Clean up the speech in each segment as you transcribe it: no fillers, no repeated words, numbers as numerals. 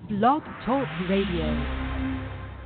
Blog Talk Radio.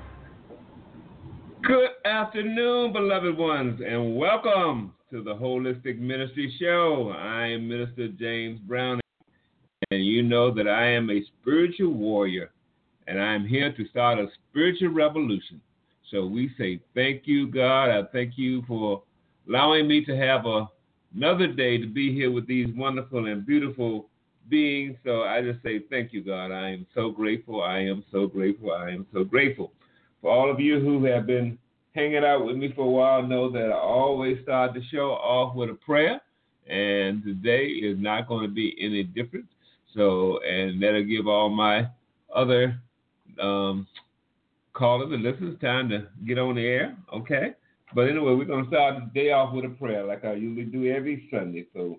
Good afternoon, beloved ones, and welcome to the Holistic Ministry Show. I am Minister James Brown, and you know that I am a spiritual warrior, and I am here to start a spiritual revolution. So we say thank you, God. I thank you for allowing me to have another day to be here with these wonderful and beautiful beings. So I just say thank you, God. I am so grateful. I am so grateful. I am so grateful. For all of you who have been hanging out with me for a while, know that I always start the show off with a prayer, and today is not going to be any different. So, and that'll give all my other callers and listeners time to get on the air, okay? But anyway, we're going to start the day off with a prayer like I usually do every Sunday. So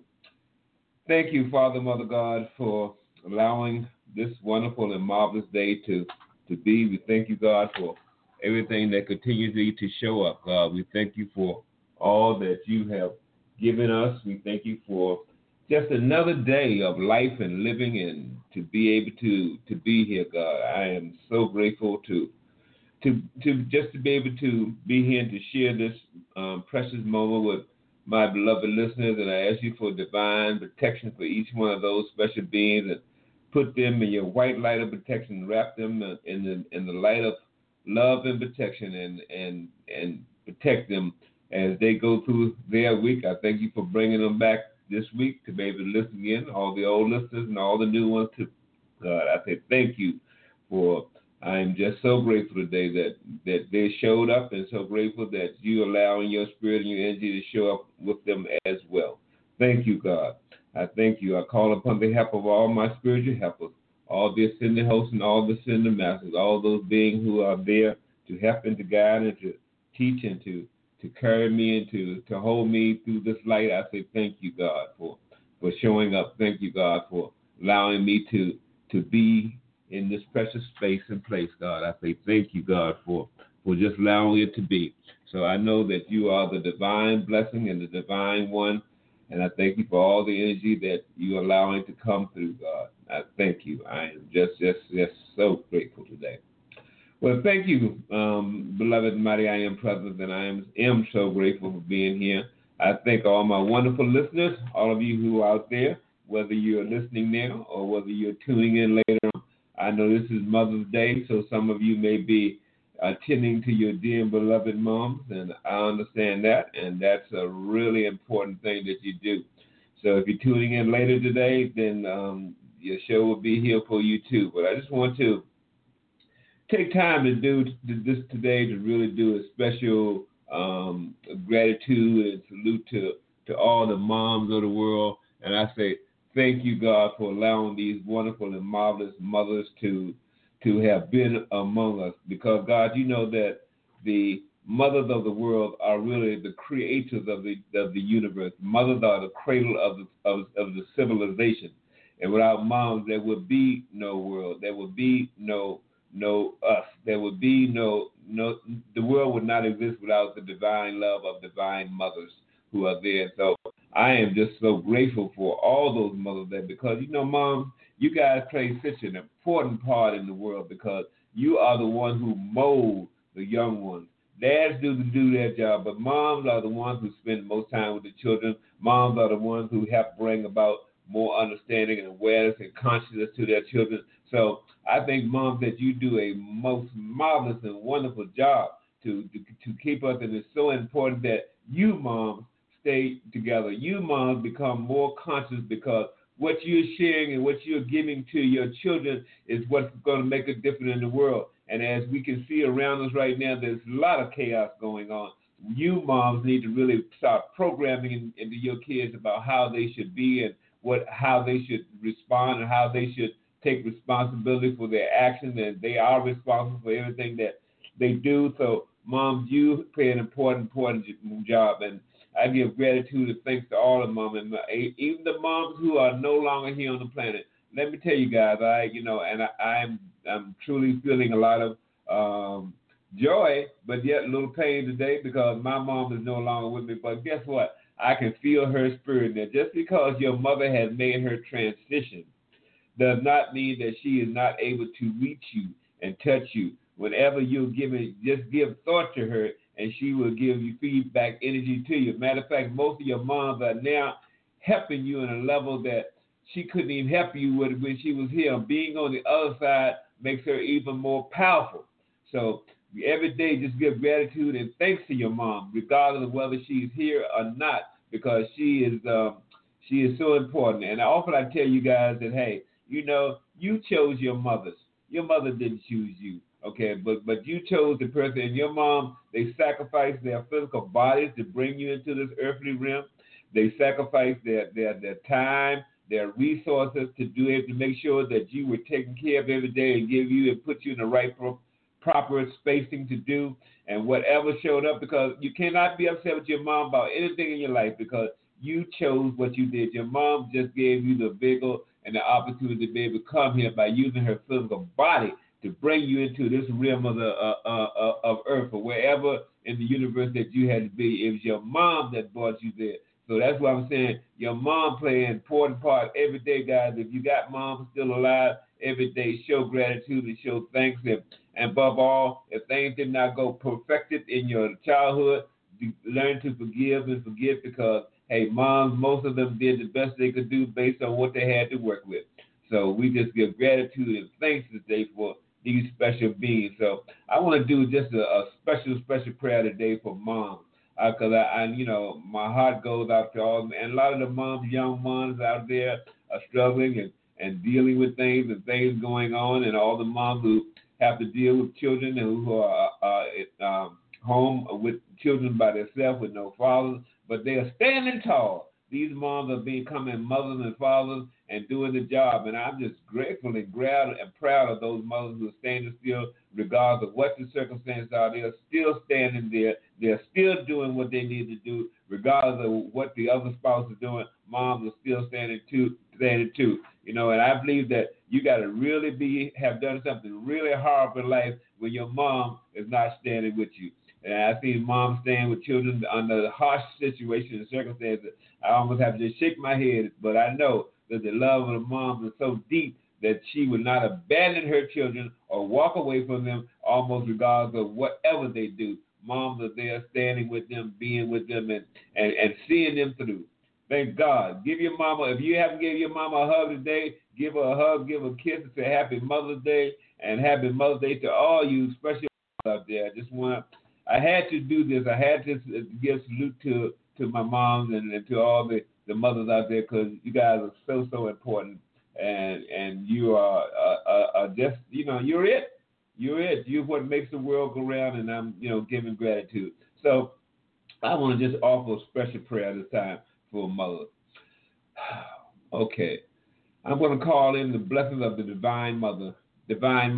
thank you, Father, Mother God, for allowing this wonderful and marvelous day to be. We thank you, God, for everything that continues to show up, God. We thank you for all that you have given us. We thank you for just another day of life and living and to be able to be here, God. I am so grateful to just to be able to be here and to share this precious moment with my beloved listeners. And I ask you for divine protection for each one of those special beings and put them in your white light of protection, wrap them in the light of love and protection, and protect them as they go through their week. I thank you for bringing them back this week to be able to listen again, all the old listeners and all the new ones too. God, I say thank you for. I am just so grateful today that they showed up, and so grateful that you allowing your spirit and your energy to show up with them as well. Thank you, God. I thank you. I call upon the help of all my spiritual helpers, all the ascending hosts and all the ascending masters, all those beings who are there to help and to guide and to teach and to carry me and to hold me through this light. I say thank you, God, for showing up. Thank you, God, for allowing me to be in this precious space and place, God. I say thank you, God, for just allowing it to be. So I know that you are the divine blessing and the divine one, and I thank you for all the energy that you are allowing to come through, God. I thank you. I am just so grateful today. Well, thank you, beloved mighty I am present, and I am so grateful for being here. I thank all my wonderful listeners, all of you who are out there, whether you're listening now or whether you're tuning in later on. I know this is Mother's Day, so some of you may be attending to your dear and beloved moms, and I understand that, and that's a really important thing that you do. So if you're tuning in later today, then your show will be here for you too. But I just want to take time to do this today to really do a special gratitude and salute to all the moms of the world, and I say thank you, God, for allowing these wonderful and marvelous mothers to have been among us. Because, God, you know that the mothers of the world are really the creators of the universe. Mothers are the cradle of the civilization. And without moms, there would be no world. There would be no us. There would be no the world would not exist without the divine love of divine mothers who are there. So I am just so grateful for all those mothers there because, you know, Mom, you guys play such an important part in the world because you are the one who mold the young ones. Dads do their job, but moms are the ones who spend most time with the children. Moms are the ones who help bring about more understanding and awareness and consciousness to their children. So I think, Moms, that you do a most marvelous and wonderful job to keep us, and it's so important that you, Moms, stay together. You, moms, become more conscious because what you're sharing and what you're giving to your children is what's going to make a difference in the world. And as we can see around us right now, there's a lot of chaos going on. You, moms, need to really start programming into your kids about how they should be and how they should respond and how they should take responsibility for their actions, and they are responsible for everything that they do. So, moms, you play an important job, and I give gratitude and thanks to all of them, and even the moms who are no longer here on the planet. Let me tell you guys, I'm truly feeling a lot of joy, but yet a little pain today because my mom is no longer with me. But guess what? I can feel her spirit there. Just because your mother has made her transition does not mean that she is not able to reach you and touch you. Whenever you're giving, just give thought to her, and she will give you feedback energy to you. Matter of fact, most of your moms are now helping you in a level that she couldn't even help you with when she was here. Being on the other side makes her even more powerful. So every day, just give gratitude and thanks to your mom, regardless of whether she's here or not, because she is so important. And often I tell you guys that, hey, you chose your mothers. Your mother didn't choose you. Okay, but you chose the person, and your mom, they sacrificed their physical bodies to bring you into this earthly realm. They sacrificed their time, their resources to do it, to make sure that you were taken care of every day and give you and put you in the right proper spacing to do, and whatever showed up, because you cannot be upset with your mom about anything in your life because you chose what you did. Your mom just gave you the vigor and the opportunity to be able to come here by using her physical body to bring you into this realm of earth or wherever in the universe that you had to be. It was your mom that brought you there. So that's why I'm saying your mom plays an important part every day, guys. If you got moms still alive, every day show gratitude and show thanks. And above all, if things did not go perfected in your childhood, learn to forgive and forget, because, hey, moms, most of them did the best they could do based on what they had to work with. So we just give gratitude and thanks today for these special beings. So I want to do just a special prayer today for moms, because my heart goes out to all, and a lot of the moms, young moms out there are struggling and dealing with things going on, and all the moms who have to deal with children and who are home with children by themselves with no fathers, but they are standing tall. These moms are becoming mothers and fathers and doing the job, and I'm just grateful and proud of those mothers who are standing still, regardless of what the circumstances are. They are still standing there. They're still doing what they need to do, regardless of what the other spouse is doing. Moms are still standing too. And I believe that you got to really have done something really hard in life when your mom is not standing with you. And I see moms stand with children under harsh situations and circumstances. I almost have to just shake my head, but I know that the love of the mom is so deep that she would not abandon her children or walk away from them, almost regardless of whatever they do. Moms are there standing with them, being with them, and seeing them through. Thank God. Give your mama, if you haven't given your mama a hug today, give her a hug, give her a kiss, and say Happy Mother's Day, and Happy Mother's Day to all you, especially out there. I had to do this. I had to give salute to my moms and to all the mothers out there, because you guys are so important, and you are just, you're it. You're it. You're what makes the world go round, and I'm, giving gratitude. So I want to just offer a special prayer this time for a mother. Okay. I'm going to call in the blessings of the Divine Mother, Divine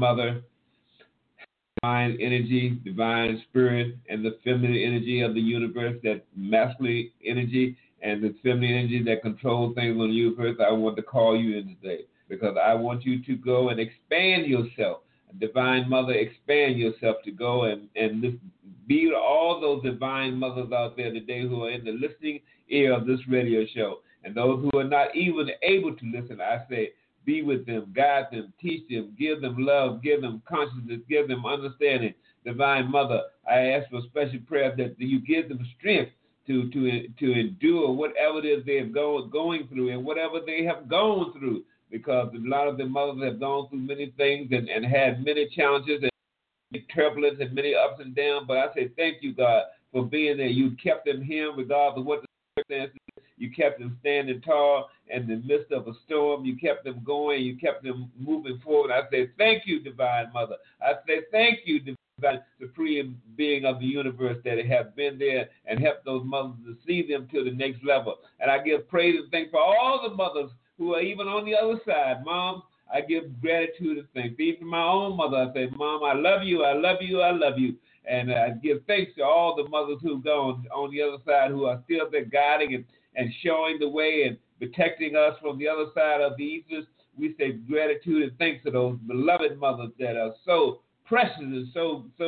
energy, divine spirit, and the feminine energy of the universe, that masculine energy and the feminine energy that controls things on the universe. I want to call you in today, because I want you to go and expand yourself. Divine Mother, expand yourself to go and be all those divine mothers out there today who are in the listening ear of this radio show. And those who are not even able to listen, I say, be with them, guide them, teach them, give them love, give them consciousness, give them understanding. Divine Mother, I ask for special prayer that you give them strength to endure whatever it is they're going through and whatever they have gone through, because a lot of the mothers have gone through many things and had many challenges and turbulence and many ups and downs. But I say thank you, God, for being there. You kept them here regardless of what the circumstances. You kept them standing tall in the midst of a storm. You kept them going. You kept them moving forward. I say thank you, Divine Mother. I say thank you, Divine Supreme Being of the universe, that have been there and helped those mothers to see them to the next level. And I give praise and thanks for all the mothers who are even on the other side. Moms, I give gratitude and thanks. Even my own mother, I say, Mom, I love you, I love you, I love you. And I give thanks to all the mothers who've gone on the other side, who are still there guiding and showing the way and protecting us from the other side of the ethers. We say gratitude and thanks to those beloved mothers that are so precious and so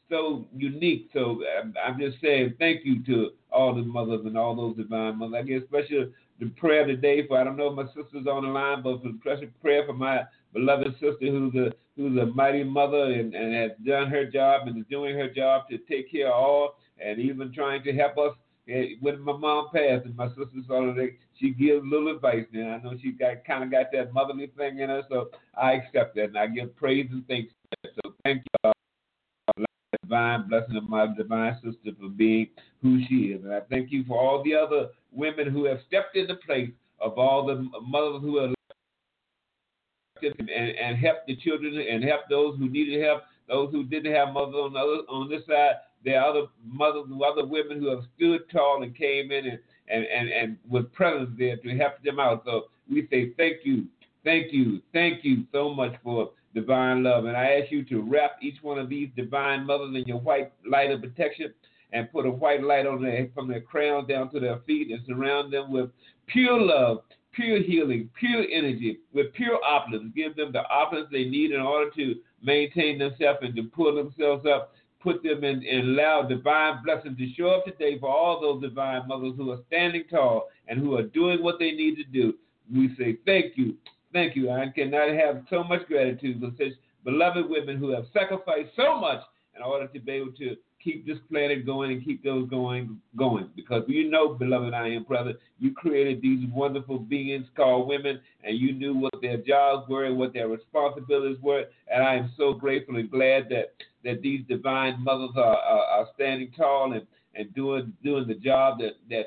so unique. So I'm just saying thank you to all the mothers and all those divine mothers. I guess especially the prayer today for, I don't know if my sister's on the line, but for special prayer for my beloved sister who's a mighty mother and has done her job and is doing her job to take care of all and even trying to help us. When my mom passed and my sister saw that, she gives little advice now. I know she kind of got that motherly thing in her, so I accept that and I give praise and thanks for that. So thank you, divine blessing of my divine sister for being who she is. And I thank you for all the other women who have stepped into place of all the mothers who have and helped the children and helped those who needed help, those who didn't have mothers on this side. There are other mothers and other women who have stood tall and came in and was present there to help them out. So we say thank you so much for divine love. And I ask you to wrap each one of these divine mothers in your white light of protection and put a white light on from their crown down to their feet and surround them with pure love, pure healing, pure energy, with pure opulence. Give them the opulence they need in order to maintain themselves and to pull themselves up. Put them in and allow divine blessings to show up today for all those divine mothers who are standing tall and who are doing what they need to do. We say thank you. Thank you. I cannot have so much gratitude for such beloved women who have sacrificed so much in order to be able to keep this planet going and keep those going. Because you know, beloved I am brother, you created these wonderful beings called women, and you knew what their jobs were and what their responsibilities were. And I am so grateful and glad that these divine mothers are standing tall and doing the job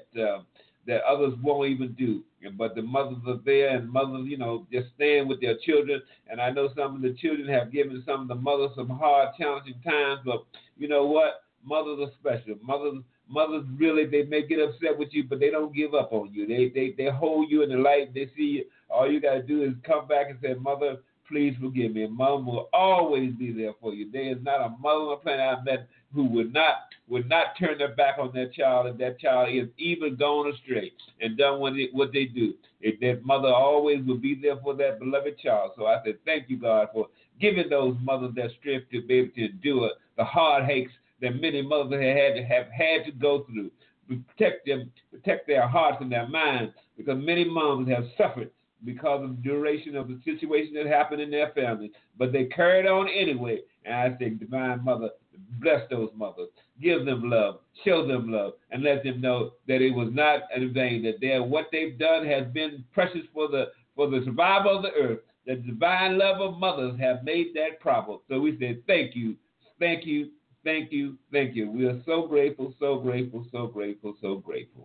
that others won't even do. But the mothers are there, and mothers, just stand with their children. And I know some of the children have given some of the mothers some hard, challenging times, but you know what? Mothers are special. Mothers really, they may get upset with you, but they don't give up on you. They hold you in the light. They see you. All you got to do is come back and say, Mother, please forgive me. And Mom will always be there for you. There is not a mother on the planet I've met who would not turn their back on their child if that child is even gone astray and done what they do. That mother always will be there for that beloved child. So I said, thank you, God, for giving those mothers that strength to be able to endure the hard aches that many mothers have had to go through. Protect them, protect their hearts and their minds, because many moms have suffered because of the duration of the situation that happened in their family. But they carried on anyway. And I say, Divine Mother, bless those mothers. Give them love. Show them love. And let them know that it was not in vain, that what they've done has been precious for the survival of the earth. The divine love of mothers have made that probable. So we say, thank you. Thank you. Thank you. Thank you. We are so grateful, so grateful, so grateful, so grateful.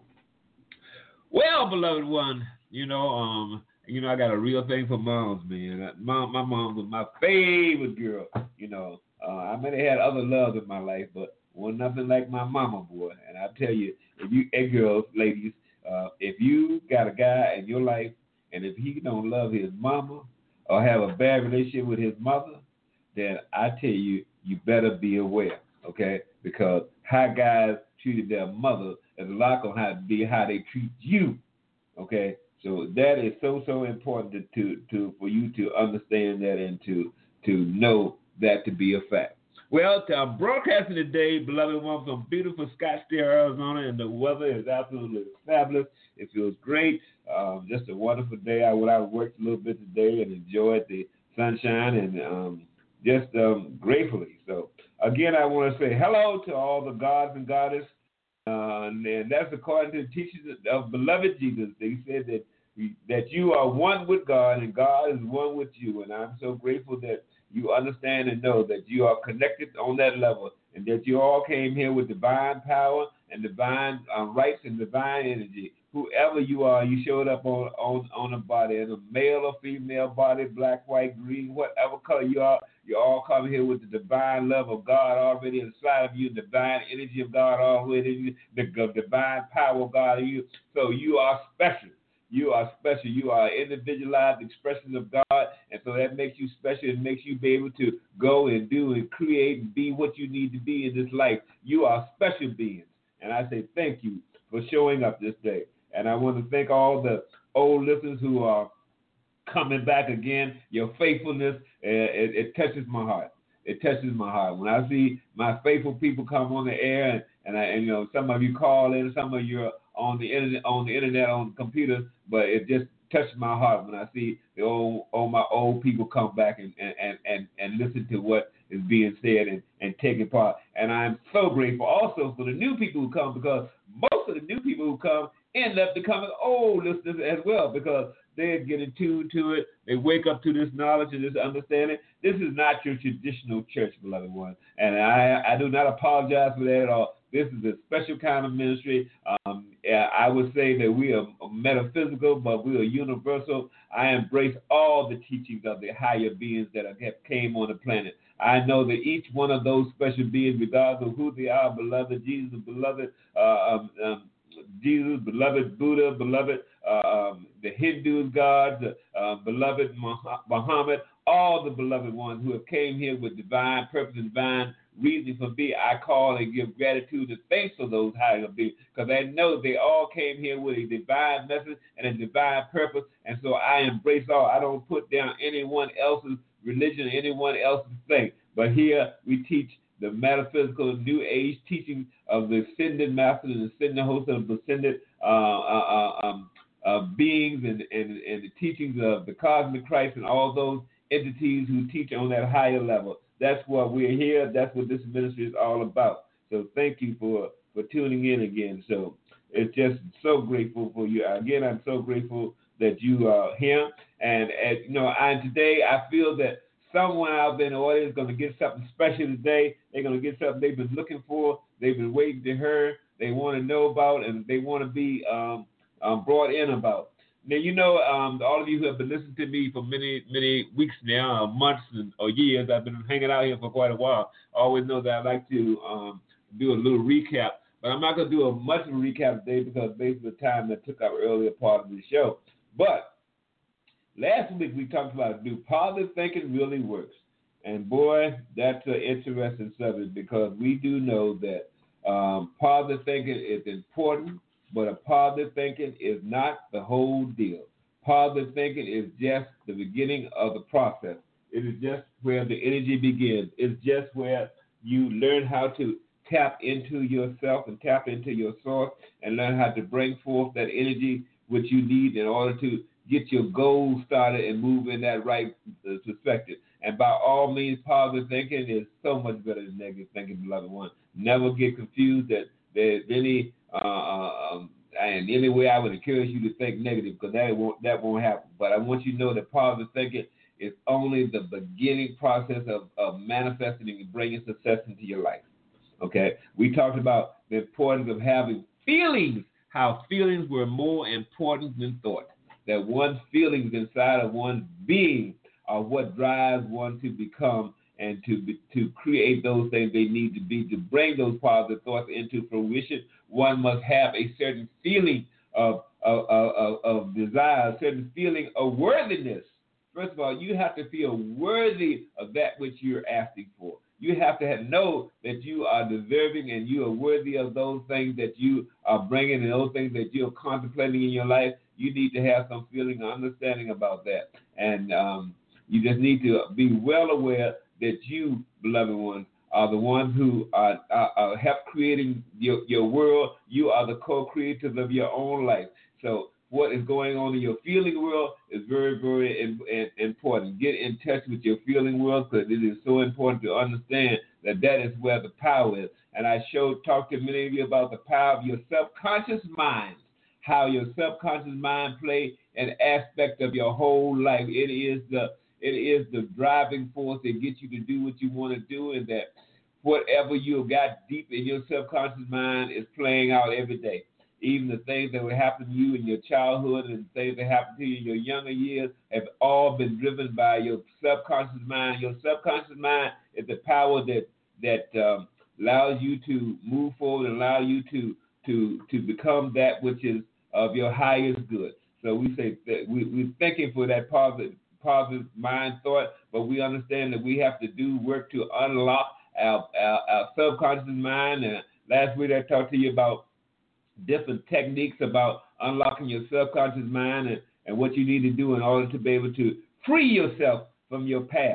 Well, beloved one, I got a real thing for moms, man. My mom was my favorite girl. I may have had other loves in my life, but nothing like my mama, boy. And I tell you, girls, ladies, if you got a guy in your life, and if he don't love his mama or have a bad relationship with his mother, then I tell you, you better be aware, okay? Because how guys treated their mother is a lot on how they treat you, okay? So that is so important for you to understand that and to know that to be a fact. Well, I'm broadcasting today, beloved one, from beautiful Scottsdale, Arizona, and the weather is absolutely fabulous. It feels great. Just a wonderful day. I worked a little bit today and enjoyed the sunshine and just gratefully. So, again, I want to say hello to all the gods and goddesses. And that's according to the teachings of beloved Jesus. They said that you are one with God and God is one with you. And I'm so grateful that you understand and know that you are connected on that level and that you all came here with divine power and divine rights and divine energy. Whoever you are, you showed up on a body, in a male or female body, black, white, green, whatever color you are. You all come here with the divine love of God already inside of you, the divine energy of God already in you, the divine power of God in you. So you are special. You are special. You are individualized expressions of God, and so that makes you special. It makes you be able to go and do and create and be what you need to be in this life. You are special beings, and I say thank you for showing up this day. And I want to thank all the old listeners who are coming back again. Your faithfulness, it touches my heart. it touches my heart. When I see my faithful people come on the air, and some of you call in, some of you are on the internet, on the computer, but it just touches my heart when I see my old people come back and listen to what is being said and taking part. And I'm so grateful also for the new people who come, because most of the new people who come end up becoming old listeners as well, because they get in tune to it. They wake up to this knowledge and this understanding. This is not your traditional church, beloved one. And I do not apologize for that at all. This is a special kind of ministry. I would say that we are metaphysical, but we are universal. I embrace all the teachings of the higher beings that have came on the planet. I know that each one of those special beings, regardless of who they are, beloved Jesus, beloved Jesus, beloved Buddha, beloved the Hindu gods, beloved Muhammad, all the beloved ones who have came here with divine purpose and divine reason for being, I call and give gratitude and thanks for those higher beings, because I know they all came here with a divine message and a divine purpose, and so I embrace all. I don't put down anyone else's religion, anyone else's thing, but here we teach the metaphysical New Age teaching of the ascended masters and ascended hosts of ascended beings and the teachings of the cosmic Christ and all those entities who teach on that higher level. That's why we're here. That's what this ministry is all about. So thank you for tuning in again. So it's just so grateful for you. Again, I'm so grateful that you are here. And today I feel that someone out there in the audience is going to get something special today. They're going to get something they've been looking for, they've been waiting to hear, they want to know about, and they want to be brought in about. Now, all of you who have been listening to me for many, many weeks now, months or years, I've been hanging out here for quite a while. I always know that I like to do a little recap, but I'm not going to do much of a recap today because based on the time that took up earlier part of the show. But last week we talked about, do positive thinking really works? And boy, that's an interesting subject, because we do know that positive thinking is important, but a positive thinking is not the whole deal. Positive thinking is just the beginning of the process. It is just where the energy begins. It's just where you learn how to tap into yourself and tap into your source and learn how to bring forth that energy which you need in order to get your goals started and move in that right perspective. And by all means, positive thinking is so much better than negative thinking, beloved one. Never get confused that there's any and any way I would encourage you to think negative, because that won't happen. But I want you to know that positive thinking is only the beginning process of manifesting and bringing success into your life. Okay? We talked about the importance of having feelings, how feelings were more important than thought. That one's feelings inside of one's being are what drives one to become and to create those things they need to be, to bring those positive thoughts into fruition. One must have a certain feeling of desire, a certain feeling of worthiness. First of all, you have to feel worthy of that which you're asking for. You have to know that you are deserving and you are worthy of those things that you are bringing and those things that you're contemplating in your life. You need to have some feeling or understanding about that. And you just need to be well aware that you, beloved ones, are the ones who are help creating your world. You are the co-creators of your own life. So what is going on in your feeling world is very, very important. Get in touch with your feeling world, because it is so important to understand that is where the power is. And I talked to many of you about the power of your subconscious mind, how your subconscious mind plays an aspect of your whole life. It is the driving force that gets you to do what you want to do, and that whatever you got deep in your subconscious mind is playing out every day. Even the things that would happen to you in your childhood and things that happen to you in your younger years have all been driven by your subconscious mind. Your subconscious mind is the power that allows you to move forward and allow you to become that which is of your highest good. So we say that we're thinking for that positive mind thought, but we understand that we have to do work to unlock our subconscious mind. And last week I talked to you about different techniques about unlocking your subconscious mind and what you need to do in order to be able to free yourself from your past,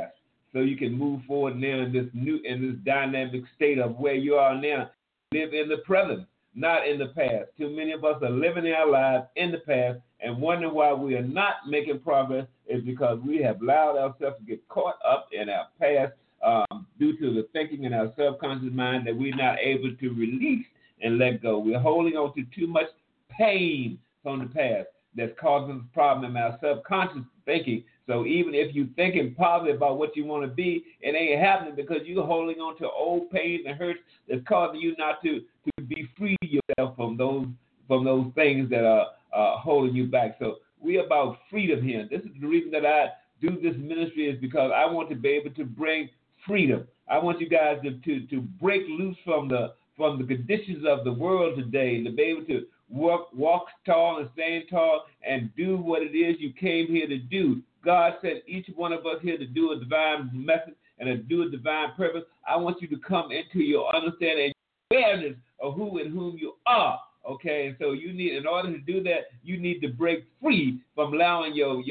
so you can move forward now in this dynamic state of where you are now. Live in the present, not in the past. Too many of us are living our lives in the past and wondering why we are not making progress is because we have allowed ourselves to get caught up in our past due to the thinking in our subconscious mind that we're not able to release and let go. We're holding on to too much pain from the past that's causing us problem in our subconscious thinking. So even if you're thinking positive about what you want to be, it ain't happening because you're holding on to old pain and hurts that's causing you not to be free yourself from those things that are holding you back. So we're about freedom here. This is the reason that I do this ministry is because I want to be able to bring freedom. I want you guys to break loose from the conditions of the world today and to be able to walk tall and stand tall and do what it is you came here to do. God sent each one of us here to do a divine message and to do a divine purpose. I want you to come into your understanding and awareness of who and whom you are. Okay, and so you need, in order to do that, you need to break free from allowing your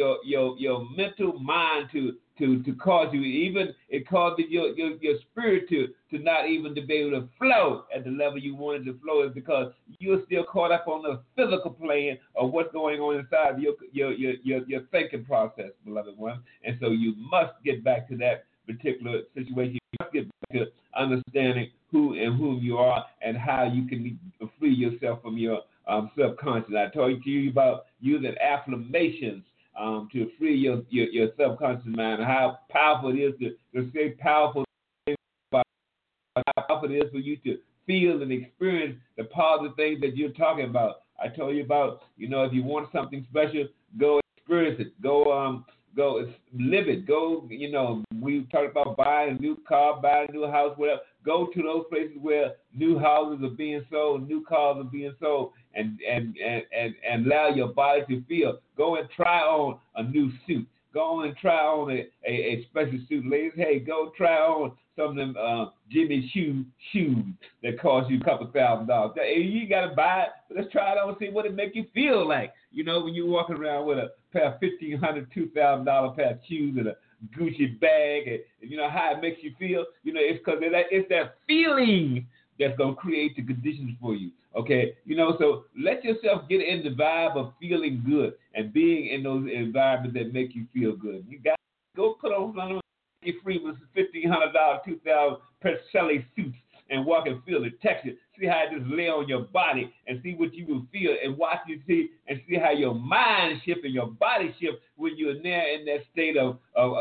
mental mind to cause you, even it causes your spirit to not even to be able to flow at the level you wanted to flow, is because you're still caught up on the physical plane of what's going on inside of your thinking process, beloved one. And so you must get back to that particular situation. You must get back to understanding who and whom you are and how you can free yourself from your subconscious. I told you about using affirmations to free your subconscious mind, how powerful it is to say powerful things about how powerful it is for you to feel and experience the positive things that you're talking about. I told you about, if you want something special, go experience it. Go live it. Go, we talked about buying a new car, buying a new house, whatever. Go to those places where new houses are being sold, new cars are being sold, and allow your body to feel. Go and try on a new suit. Go on and try on a special suit. Ladies, hey, go try on some of them Jimmy shoes that cost you a couple $1,000. Hey, you got to buy it, but let's try it on and see what it make you feel like. When you're walking around with a pair of $1,500, $2,000 pair of shoes and a Gucci bag, and how it makes you feel. It's because it's that feeling that's going to create the conditions for you. Okay, so let yourself get in the vibe of feeling good and being in those environments that make you feel good. You got to go put on some of your Freeman's $1,500, $2,000 Petrocelli suits and walk and feel the texture. See how it just lay on your body and see what you will feel and watch you see and see how your mind shift and your body shift when you're there in that state of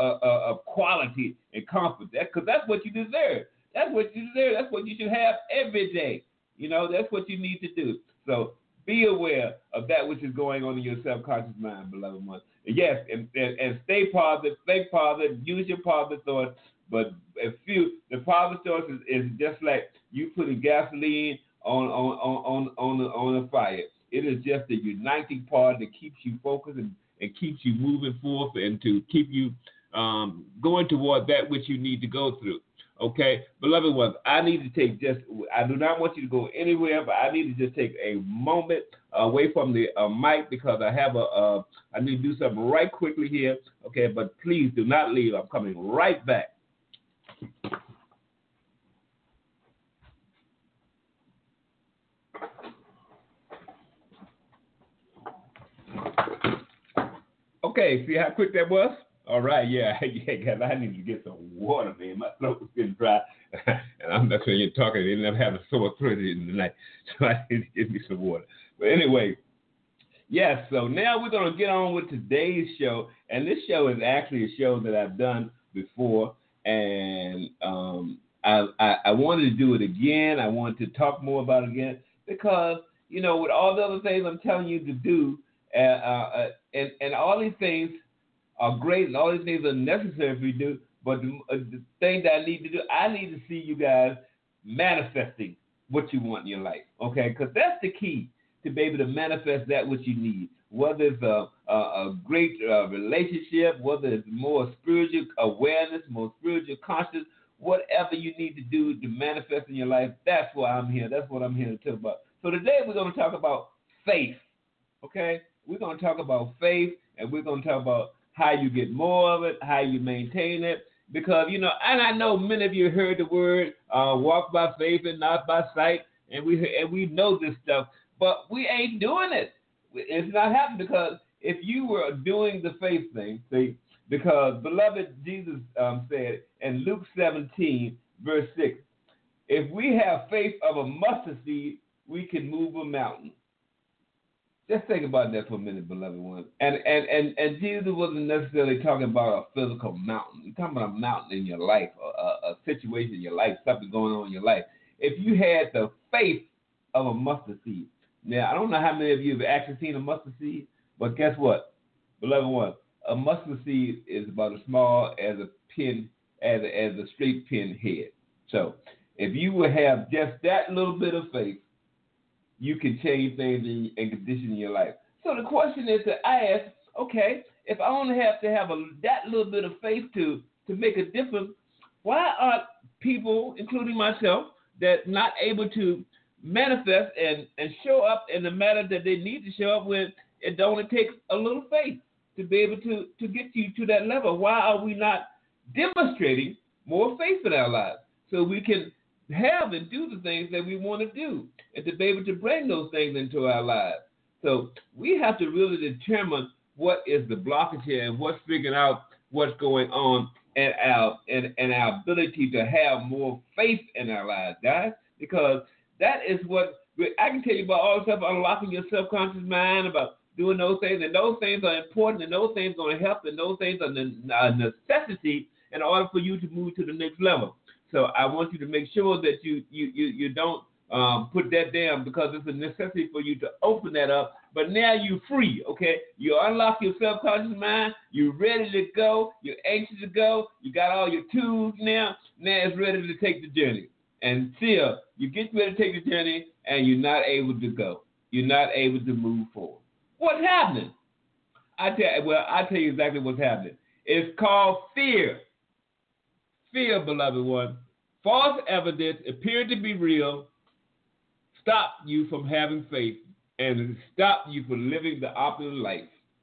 quality and comfort. Because that's what you deserve. That's what you deserve. That's what you should have every day. That's what you need to do. So be aware of that which is going on in your subconscious mind, beloved one. Yes, and stay positive, think positive, use your positive thoughts. But the positive thoughts is just like you putting gasoline on a fire. It is just the uniting part that keeps you focused and keeps you moving forth and to keep you going toward that which you need to go through. Okay, beloved ones, I do not want you to go anywhere, but I need to just take a moment away from the mic because I need to do something right quickly here. Okay, but please do not leave. I'm coming right back. Okay, see how quick that was? All right, yeah, guys, I need to get some water, man. My throat was getting dry, and I'm not sure you're talking. I ended up having a sore throat in the night, so I need to get me some water. But anyway, yes, so now we're going to get on with today's show, and this show is actually a show that I've done before, and I wanted to do it again. I wanted to talk more about it again because, with all the other things I'm telling you to do, and all these things are great, and all these things are necessary for you to do, but the thing that I need to do, I need to see you guys manifesting what you want in your life, okay? Because that's the key to be able to manifest that which you need, whether it's a great relationship, whether it's more spiritual awareness, more spiritual conscious, whatever you need to do to manifest in your life, that's why I'm here. That's what I'm here to talk about. So today we're going to talk about faith, okay? We're going to talk about faith, and we're going to talk about how you get more of it, how you maintain it, because, and I know many of you heard the word walk by faith and not by sight, and we know this stuff, but we ain't doing it. It's not happening because if you were doing the faith thing, see, because, beloved, Jesus said in Luke 17, verse 6, if we have faith of a mustard seed, we can move a mountain. Just think about that for a minute, beloved one. And Jesus wasn't necessarily talking about a physical mountain. He's talking about a mountain in your life, a situation in your life, something going on in your life. If you had the faith of a mustard seed. Now, I don't know how many of you have actually seen a mustard seed, but guess what, beloved one? A mustard seed is about as small as a pin, as a straight pin head. So, if you would have just that little bit of faith, you can change things and condition in your life. So the question is to ask, okay, if I only have to have that little bit of faith to make a difference, why are people, including myself, that not able to manifest and show up in the manner that they need to show up with? It only takes a little faith to be able to get you to that level. Why are we not demonstrating more faith in our lives so we can have and do the things that we want to do and to be able to bring those things into our lives? So we have to really determine what is the blockage here and what's figuring out what's going on and our ability to have more faith in our lives, guys, because that is what I can tell you about all the stuff, unlocking your subconscious mind, about doing those things, and those things are important, and those things are going to help, and those things are a necessity in order for you to move to the next level. So I want you to make sure that you don't put that down, because it's a necessity for you to open that up. But now you're free, okay? You unlock your subconscious mind. You're ready to go. You're anxious to go. You got all your tools now. Now it's ready to take the journey. And still, you get ready to take the journey, and you're not able to go. You're not able to move forward. What's happening? I tell you exactly what's happening. It's called fear. Fear, beloved one. False evidence appearing to be real stop you from having faith and stop you from living the opposite life.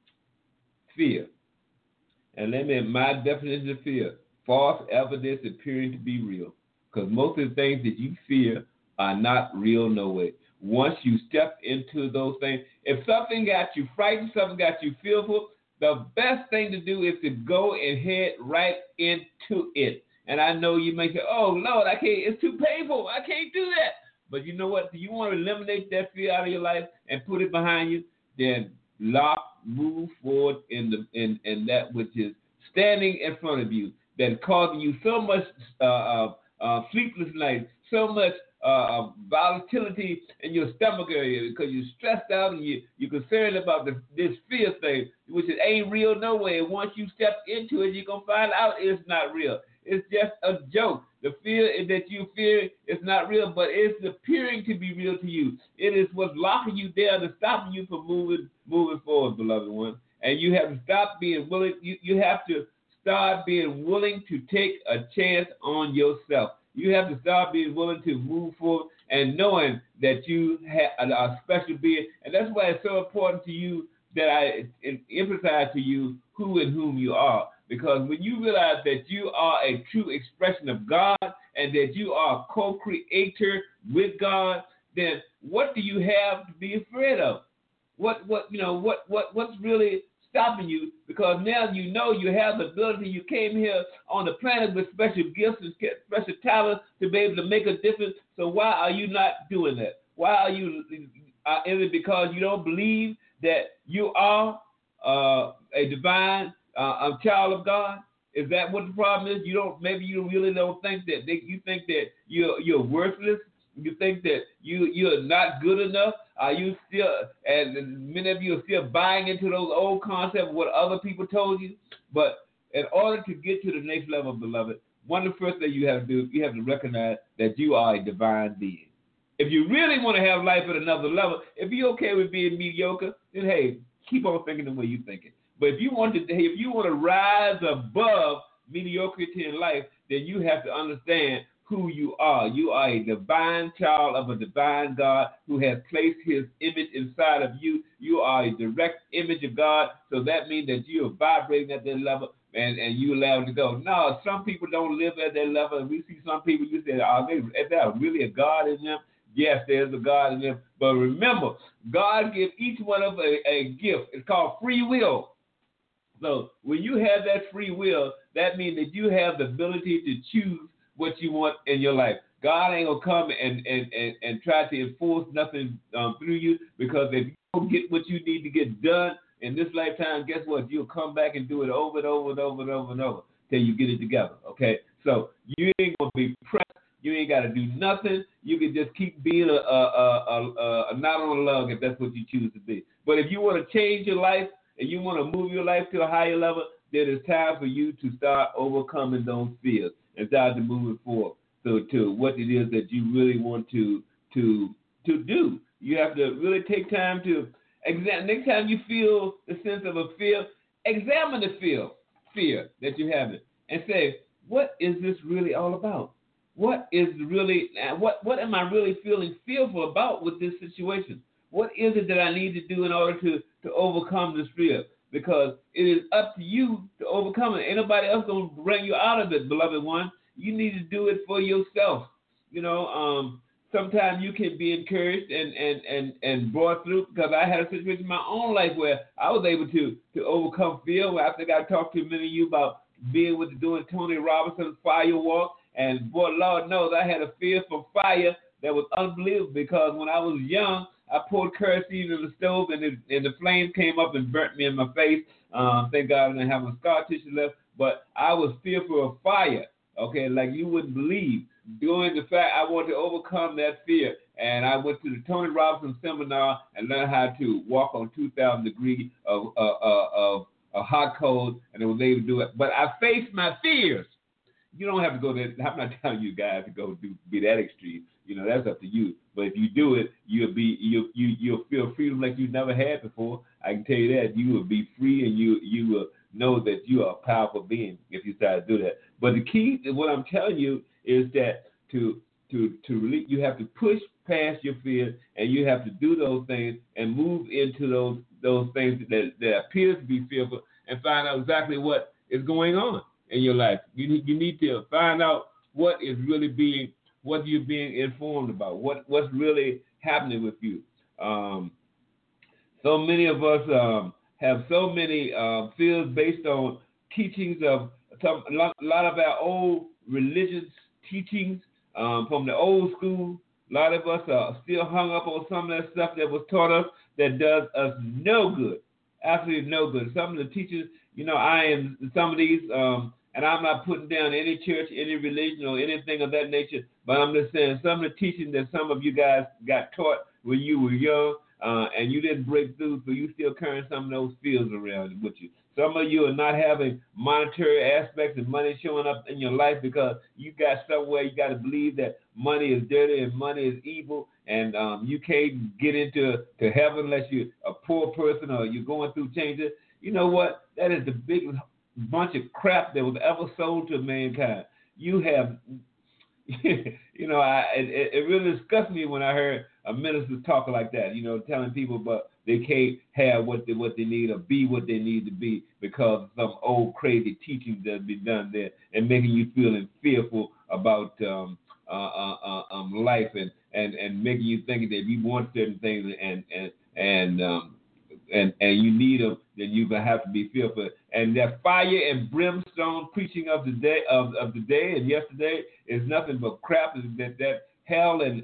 Fear. And my definition of fear: false evidence appearing to be real. Because most of the things that you fear are not real no way. Once you step into those things, if something got you frightened, something got you fearful, the best thing to do is to go and head right into it. And I know you may say, oh, Lord, I can't, it's too painful. I can't do that. But you know what? Do you want to eliminate that fear out of your life and put it behind you? Then move forward in that which is standing in front of you, that is causing you so much sleepless nights, so much volatility in your stomach area because you're stressed out and you're concerned about this fear thing, which it ain't real no way. And once you step into it, you're going to find out it's not real. It's just a joke. The fear that you fear is not real, but it's appearing to be real to you. It is what's locking you down and stopping you from moving forward, beloved one. And you have to stop being willing. You have to start being willing to take a chance on yourself. You have to start being willing to move forward and knowing that you have a special being. And that's why it's so important to you that I emphasize to you who and whom you are. Because when you realize that you are a true expression of God and that you are a co-creator with God, then what do you have to be afraid of? What's really stopping you? Because now you know you have the ability. You came here on the planet with special gifts and special talents to be able to make a difference. So why are you not doing that? Why are you? Is it because you don't believe that you are a divine a child of God? Is that what the problem is? Maybe you really don't think that. You think that you're worthless. You think that you're not good enough. Are you still, and many of you are still buying into those old concepts of what other people told you? But in order to get to the next level, beloved, one of the first things you have to do, you have to recognize that you are a divine being. If you really want to have life at another level, if you're okay with being mediocre, then hey, keep on thinking the way you're thinking. But if you want to rise above mediocrity in life, then you have to understand who you are. You are a divine child of a divine God who has placed his image inside of you. You are a direct image of God, so that means that you are vibrating at that level. and you allow it to go. No, some people don't live at that level. And we see some people, you say, is there really a God in them? Yes, there's a God in them. But remember, God gives each one of us a gift. It's called free will. So when you have that free will, that means that you have the ability to choose what you want in your life. God ain't going to come and try to enforce nothing through you, because if you don't get what you need to get done in this lifetime, guess what? You'll come back and do it over and over and over and over and over till you get it together, okay? So you ain't going to be pressed. You ain't got to do nothing. You can just keep being a knot on a lug if that's what you choose to be. But if you want to change your life and you want to move your life to a higher level, then it's time for you to start overcoming those fears and start to move it forward to what it is that you really want to do. You have to really take time to examine. Next time you feel the sense of a fear, examine the fear that you have and say, what is this really all about? What am I really feeling fearful about with this situation? What is it that I need to do in order to overcome this fear? Because it is up to you to overcome it. Ain't nobody else going to bring you out of it, beloved one. You need to do it for yourself. Sometimes you can be encouraged and brought through, because I had a situation in my own life where I was able to overcome fear. I think I talked to many of you about doing Tony Robinson's fire walk. And boy, Lord knows, I had a fear from fire that was unbelievable, because when I was young, I poured kerosene in the stove and the flames came up and burnt me in my face. Thank God I didn't have a scar tissue left, but I was fearful of fire, okay, like you wouldn't believe. During the fact I wanted to overcome that fear, and I went to the Tony Robinson seminar and learned how to walk on 2,000 degrees of a hot cold, and I was able to do it. But I faced my fears. You don't have to go there. I'm not telling you guys to go be that extreme. That's up to you. But if you do it, you'll feel freedom like you never had before. I can tell you that. You will be free, and you will know that you are a powerful being if you start to do that. But the key to what I'm telling you is that to you have to push past your fears, and you have to do those things and move into those things that appear to be fearful, and find out exactly what is going on in your life. You need to find out what you're being informed about, what's really happening with you. So many of us have so many fears based on teachings of a lot of our old religious teachings from the old school. A lot of us are still hung up on some of that stuff that was taught us that does us no good, absolutely no good. Some of the teachers, I am some of these, and I'm not putting down any church, any religion, or anything of that nature, but I'm just saying some of the teaching that some of you guys got taught when you were young, and you didn't break through, so you still carrying some of those fears around with you. Some of you are not having monetary aspects and money showing up in your life because you got somewhere you got to believe that money is dirty and money is evil, and you can't get into heaven unless you're a poor person or you're going through changes. You know what? That is the biggest bunch of crap that was ever sold to mankind. You have, it really disgusts me when I heard a minister talk like that, telling people but they can't have what they need or be what they need to be because of some old crazy teaching that's been done there, and making you feeling fearful about life and making you think that if you want certain things and you need them, then you're gonna have to be fearful. And that fire and brimstone preaching of the day of the day and yesterday is nothing but crap. That hell and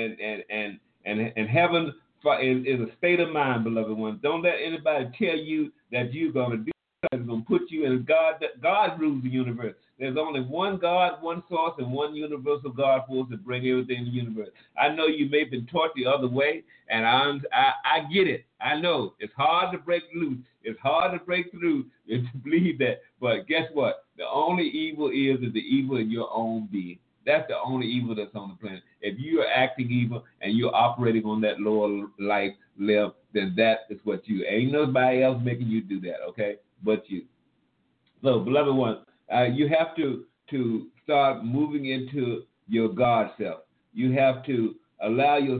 heaven is a state of mind, beloved ones. Don't let anybody tell you that you're gonna do something that's gonna put you in God. God rules the universe. There's only one God, one source, and one universal God force to bring everything in the universe. I know you may have been taught the other way, and I get it. I know it's hard to break loose. It's hard to break through and to believe that. But guess what? The only evil is the evil in your own being. That's the only evil that's on the planet. If you are acting evil and you're operating on that lower life level, then that is what you. Ain't nobody else making you do that, okay? But you. So, beloved one, you have to start moving into your God self. You have to allow your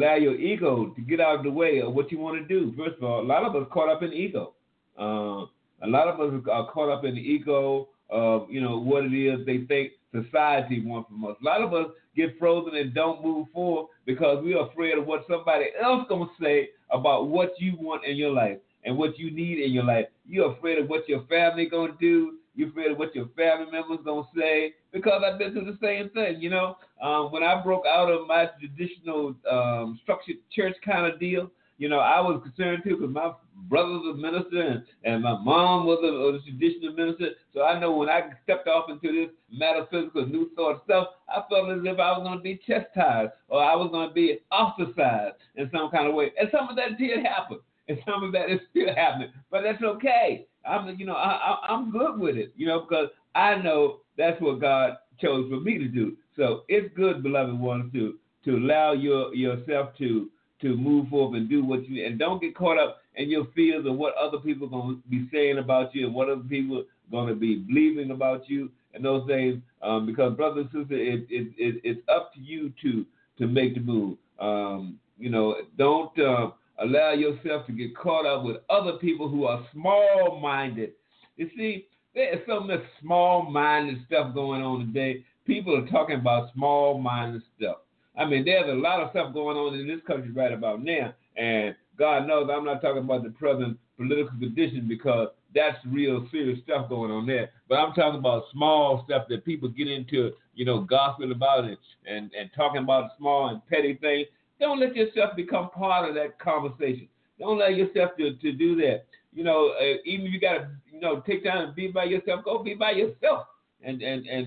ego to get out of the way of what you want to do. First of all, a lot of us caught up in ego. A lot of us are caught up in the ego of, what it is they think society wants from us. A lot of us get frozen and don't move forward because we're afraid of what somebody else going to say about what you want in your life and what you need in your life. You're afraid of what your family going to do. You're afraid of what your family members going to say, because I've been through the same thing, When I broke out of my traditional structured church kind of deal, I was concerned too, because my brother was a minister and my mom was a traditional minister. So I know when I stepped off into this metaphysical new thought stuff, I felt as if I was going to be chastised or I was going to be ostracized in some kind of way. And some of that did happen, and some of that is still happening. But that's okay. I'm good with it, because I know that's what God chose for me to do. So it's good, beloved ones, to allow yourself to move forward and do what you, and don't get caught up in your fears of what other people are going to be saying about you and what other people are going to be believing about you and those things, because, brother and sister, it's up to you to make the move. Don't allow yourself to get caught up with other people who are small-minded. You see, there is so much small-minded stuff going on today. People are talking about small-minded stuff. I mean, there's a lot of stuff going on in this country right about now, and God knows I'm not talking about the present political condition, because that's real serious stuff going on there. But I'm talking about small stuff that people get into, gossiping about it and talking about small and petty things. Don't let yourself become part of that conversation. Don't allow yourself to do that. Even if you got to, take time and be by yourself, go be by yourself and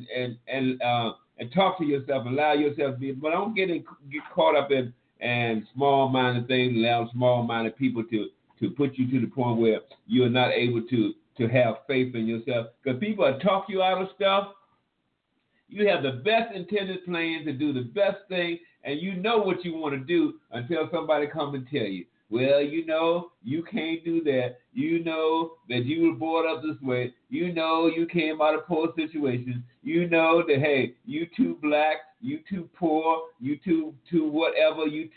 talk to yourself, allow yourself to be. But don't get caught up in small-minded things, allow small-minded people to put you to the point where you are not able to have faith in yourself. Because people will talk you out of stuff. You have the best intended plan to do the best thing, and you know what you want to do until somebody comes and tell you, well, you can't do that. You know that you were brought up this way. You know you came out of poor situations. You know that, hey, you too black, you too poor, you too whatever, you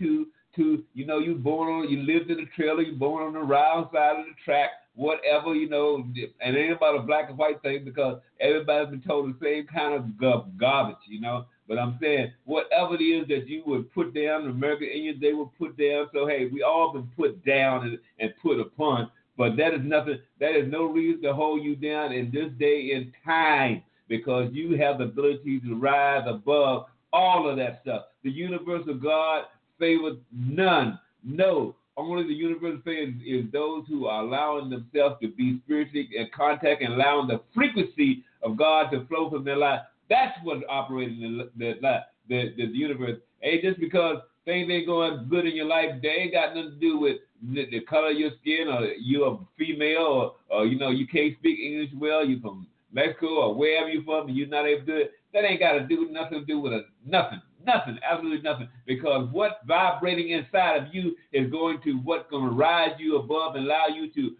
lived in a trailer, you born on the round side of the track, whatever, and it ain't about a black and white thing, because everybody's been told the same kind of garbage, But I'm saying, whatever it is that you would put down, the American Indians, they were put down. So, hey, we all been put down and put upon. But that is nothing. That is no reason to hold you down in this day and time, because you have the ability to rise above all of that stuff. The universal God favors none. No. Only the universal favor is those who are allowing themselves to be spiritually in contact and allowing the frequency of God to flow from their life. That's what's operating in the universe. Hey, just because things ain't going good in your life, they ain't got nothing to do with the color of your skin, or you're a female, or you can't speak English well, you're from Mexico or wherever you're from, and you're not able to do it. That ain't got nothing to do with nothing, absolutely nothing. Because what's vibrating inside of you is what's going to rise you above and allow you to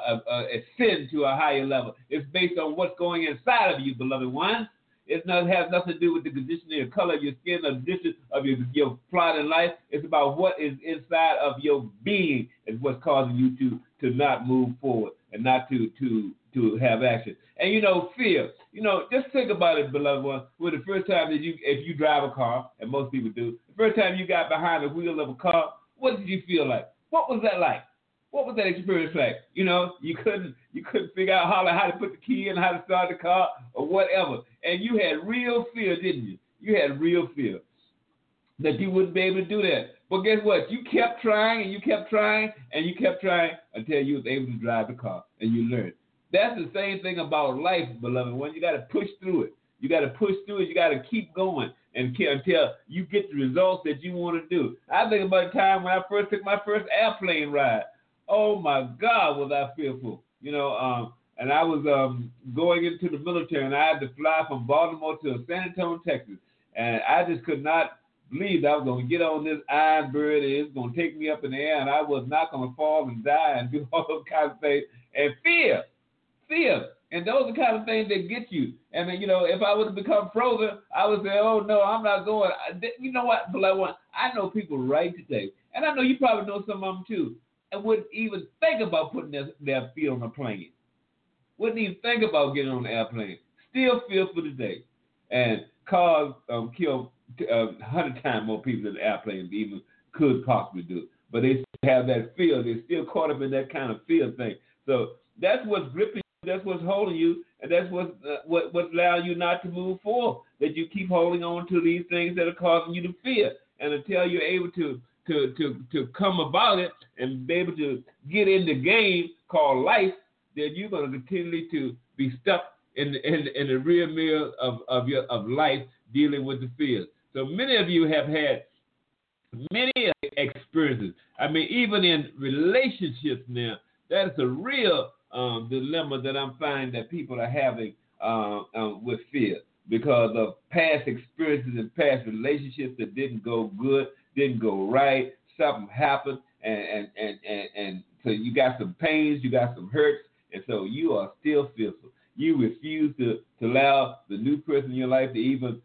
ascend to a higher level. It's based on what's going inside of you, beloved ones. It has nothing to do with the condition of your color, your skin, or the condition of your plot in life. It's about what is inside of your being is what's causing you to not move forward and not to have action. And fear. Just think about it, beloved one. When the first time if you drive a car, and most people do, the first time you got behind the wheel of a car, what did you feel like? What was that like? What was that experience like? You couldn't figure out how to put the key in, how to start the car, or whatever. And you had real fear, didn't you? You had real fear that you wouldn't be able to do that. But guess what? You kept trying, and you kept trying, and you kept trying until you was able to drive the car, and you learned. That's the same thing about life, beloved one. You got to push through it. You got to push through it. You got to keep going until you get the results that you want to do. I think about the time when I first took my first airplane ride. Oh, my God, was I fearful. And I was going into the military, and I had to fly from Baltimore to San Antonio, Texas. And I just could not believe that I was going to get on this iron bird, and it's going to take me up in the air, and I was not going to fall and die and do all those kinds of things. And fear. And those are the kind of things that get you. And, if I would have become frozen, I would say, oh, no, I'm not going. You know what, beloved one? I know people right today, and I know you probably know some of them too, and wouldn't even think about putting their feet on a plane. wouldn't even think about getting on the airplane. Still fearful today. And cars kill 100 times more people than the airplane even could possibly do. But they still have that fear. They're still caught up in that kind of fear thing. So that's what's gripping you. That's what's holding you. And that's what's allowing you not to move forward. That you keep holding on to these things that are causing you to fear. And until you're able to come about it and be able to get in the game called life, then you're going to continue to be stuck in the rear mirror of life, dealing with the fears. So many of you have had many experiences. I mean, even in relationships now, that's a real dilemma that I'm finding that people are having with fear because of past experiences and past relationships that didn't go good, didn't go right. Something happened, and so you got some pains, you got some hurts, and so you are still fearful. You refuse to allow the new person in your life to even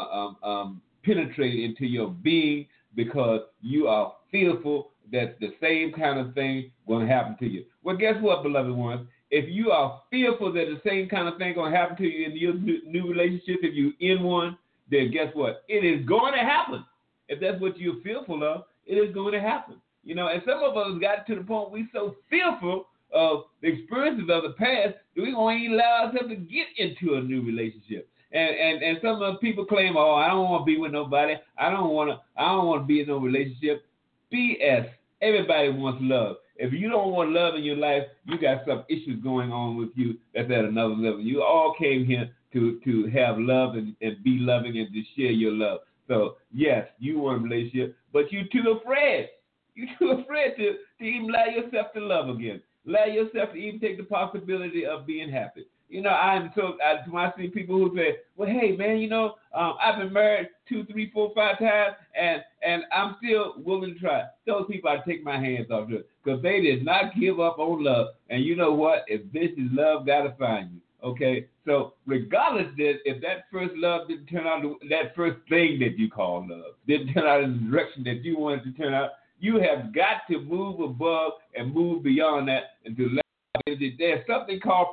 penetrate into your being because you are fearful that the same kind of thing going to happen to you. Well, guess what, beloved ones? If you are fearful that the same kind of thing going to happen to you in your new relationship, if you're in one, then guess what? It is going to happen. If that's what you're fearful of, it is going to happen. You know, and some of us got to the point we're so fearful of the experiences of the past that we won't even allow ourselves to get into a new relationship. And some of the people claim, oh, I don't want to be with nobody. I don't want to be in no relationship. BS. Everybody wants love. If you don't want love in your life, you got some issues going on with you that's at another level. You all came here to have love and be loving and to share your love. So, yes, you want a relationship, but you're too afraid. You're too afraid to even allow yourself to love again. Allow yourself to even take the possibility of being happy. You know, when I see people who say, well, hey, man, you know, I've been married 2, 3, 4, 5 times, and I'm still willing to try. Those people, I take my hands off of it because they did not give up on love. And you know what? If this is love, got to find you. Okay? So regardless if that first love didn't turn out, that first thing that you call love didn't turn out in the direction that you wanted to turn out, you have got to move above and move beyond that and to let there's something called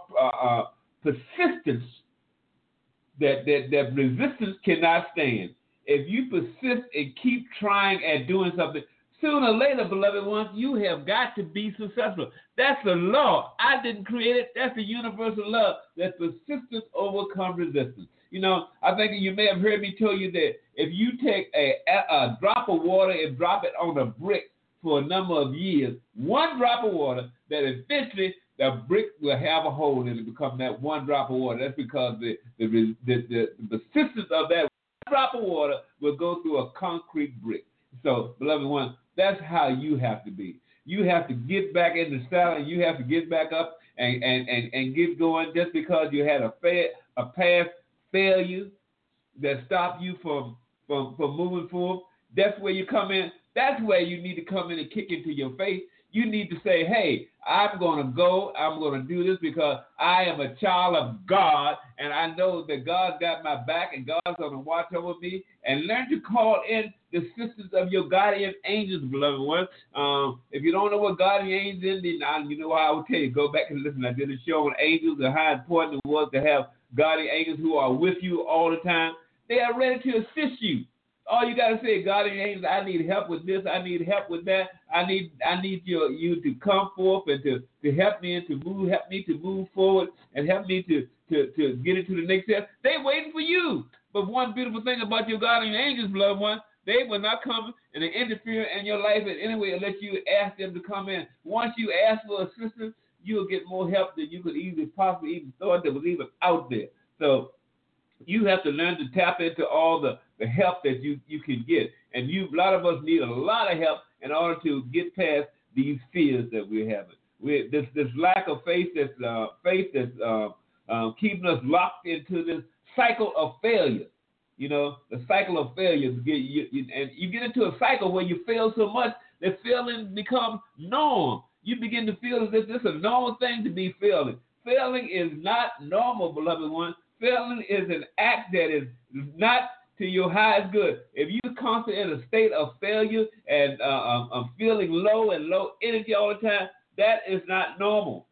persistence that resistance cannot stand. If you persist and keep trying at doing something, sooner or later, beloved ones, you have got to be successful. That's the law. I didn't create it. That's the universal law. That persistence overcomes resistance. You know, I think you may have heard me tell you that if you take a drop of water and drop it on a brick for a number of years, one drop of water, that eventually the brick will have a hole in it, become that one drop of water. That's because the persistence of that drop of water will go through a concrete brick. So, beloved one, that's how you have to be. You have to get back in the saddle, and you have to get back up and get going. Just because you had a past failure that stopped you from moving forward, that's where you come in. That's where you need to come in and kick into your faith. You need to say, hey, I'm going to go. I'm going to do this because I am a child of God, and I know that God's got my back, and God's going to watch over me. And learn to call in the assistance of your guardian angels, beloved one. If you don't know what guardian angels is, then you know what I will tell you. Go back and listen. I did a show on angels and how important it was to have guardian angels who are with you all the time. They are ready to assist you. All you gotta say, guardian angels, I need help with this, I need help with that, I need you to come forth and to help me and help me to move forward and help me to get into the next step. They waiting for you. But one beautiful thing about your guardian angels, beloved one, they will not come and interfere in your life in any way unless you ask them to come in. Once you ask for assistance, you'll get more help than you could possibly even thought that was even out there. So you have to learn to tap into all the help that you can get. And a lot of us need a lot of help in order to get past these fears that we're having. This lack of faith that's keeping us locked into this cycle of failure. You know, the cycle of failure. And you get into a cycle where you fail so much that failing becomes norm. You begin to feel as if this is a normal thing to be failing. Failing is not normal, beloved one. Failing is an act that is not to your highest good. If you're constantly in a state of failure and feeling low and low energy all the time, that is not normal.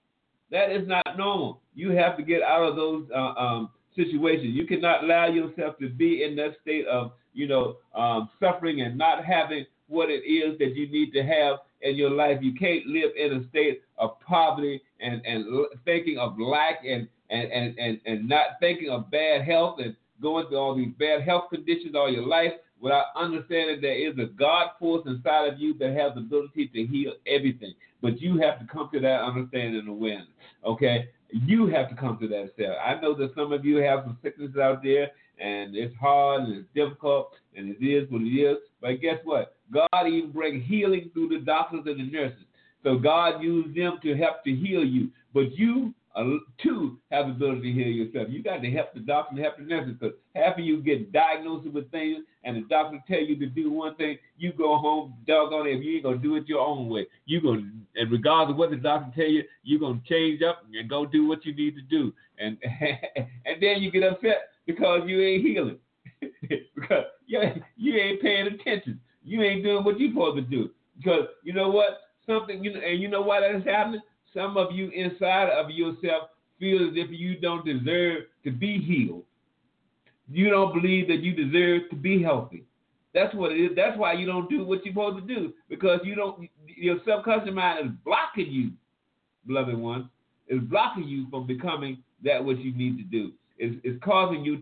That is not normal. You have to get out of those situations. You cannot allow yourself to be in that state of, suffering and not having what it is that you need to have in your life. You can't live in a state of poverty and thinking of lack and not thinking of bad health and going through all these bad health conditions all your life without understanding there is a God force inside of you that has the ability to heal everything. But you have to come to that understanding and awareness, okay? You have to come to that self. I know that some of you have some sicknesses out there, and it's hard and it's difficult, and it is what it is. But guess what? God even brings healing through the doctors and the nurses. So God used them to help to heal you. But you, too, have the ability to heal yourself. You got to help the doctor and help the nurses, because half of you get diagnosed with things, and the doctor tell you to do one thing, you go home, doggone it, if you ain't going to do it your own way. And regardless of what the doctor tell you, you're going to change up and go do what you need to do. And then you get upset because you ain't healing. Because you ain't paying attention. You ain't doing what you're supposed to do. Because you know what? And you know why that is happening? Some of you inside of yourself feel as if you don't deserve to be healed. You don't believe that you deserve to be healthy. That's what it is. That's why you don't do what you're supposed to do, because your subconscious mind is blocking you, beloved ones. It's blocking you from becoming that what you need to do. It's causing you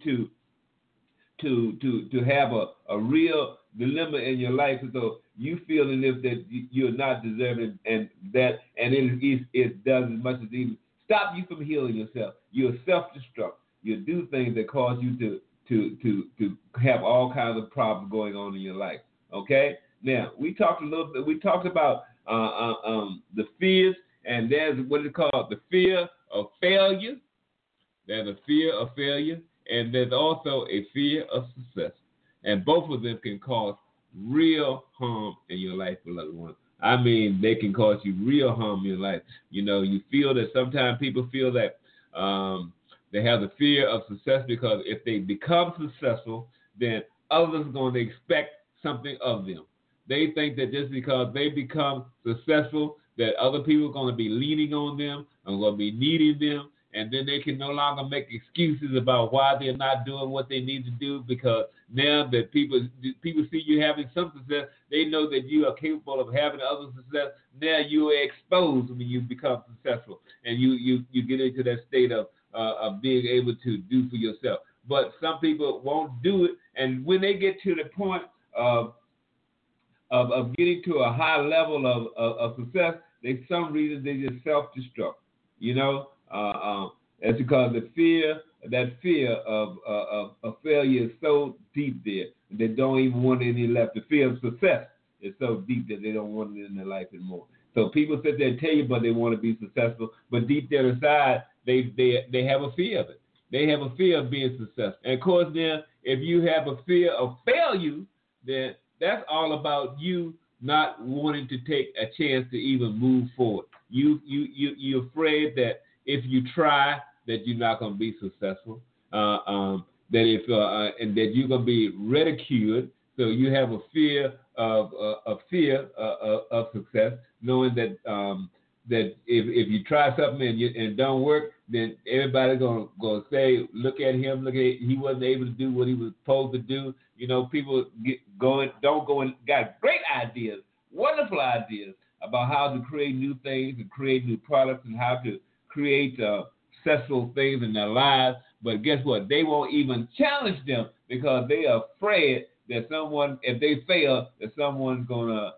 to have a real dilemma in your life, so you feel as if that you're not deserving, and it does as much as even stop you from healing yourself. You're self-destruct. You do things that cause you to have all kinds of problems going on in your life. Okay. Now we talked a little bit. We talked about the fears, and there's what is called the fear of failure. There's a fear of failure, and there's also a fear of success. And both of them can cause real harm in your life, beloved one. I mean, they can cause you real harm in your life. You feel that sometimes people feel that they have the fear of success because if they become successful, then others are going to expect something of them. They think that just because they become successful, that other people are going to be leaning on them and going to be needing them. And then they can no longer make excuses about why they're not doing what they need to do, because now that people see you having some success, they know that you are capable of having other success. Now you are exposed when you become successful, and you get into that state of being able to do for yourself. But some people won't do it, and when they get to the point of getting to a high level of success, for some reason they just self-destruct. That's because that fear of failure is so deep there, they don't even want any left. The fear of success is so deep that they don't want it in their life anymore. So people sit there and tell you, but they want to be successful, but deep down inside, they have a fear of it. They have a fear of being successful. And of course, then, if you have a fear of failure, then that's all about you not wanting to take a chance to even move forward. You're afraid that if you try, that you're not going to be successful, and that you're going to be ridiculed. So you have a fear of success, knowing that if you try something and it don't work, then everybody's going to say, look at him, he wasn't able to do what he was supposed to do. People got great ideas, wonderful ideas about how to create new things and create new products and how to create successful things in their lives. But guess what? They won't even challenge them because they are afraid that someone, if they fail, that someone's gonna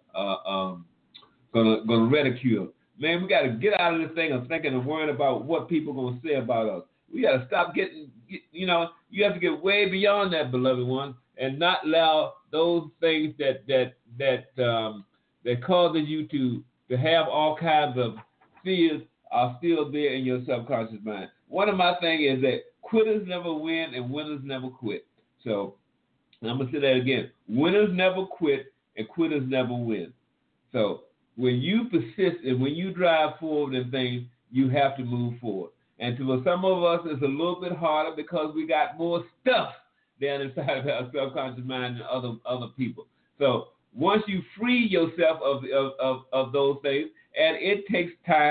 ridicule. Man, we got to get out of this thing of thinking and worrying about what people are gonna say about us. We got to stop you have to get way beyond that, beloved one, and not allow those things that causes you to have all kinds of fears are still there in your subconscious mind. One of my things is that quitters never win and winners never quit. So I'm going to say that again. Winners never quit and quitters never win. So when you persist and when you drive forward in things, you have to move forward. And to some of us, it's a little bit harder because we got more stuff down inside of our subconscious mind than other people. So once you free yourself of those things, and it takes time,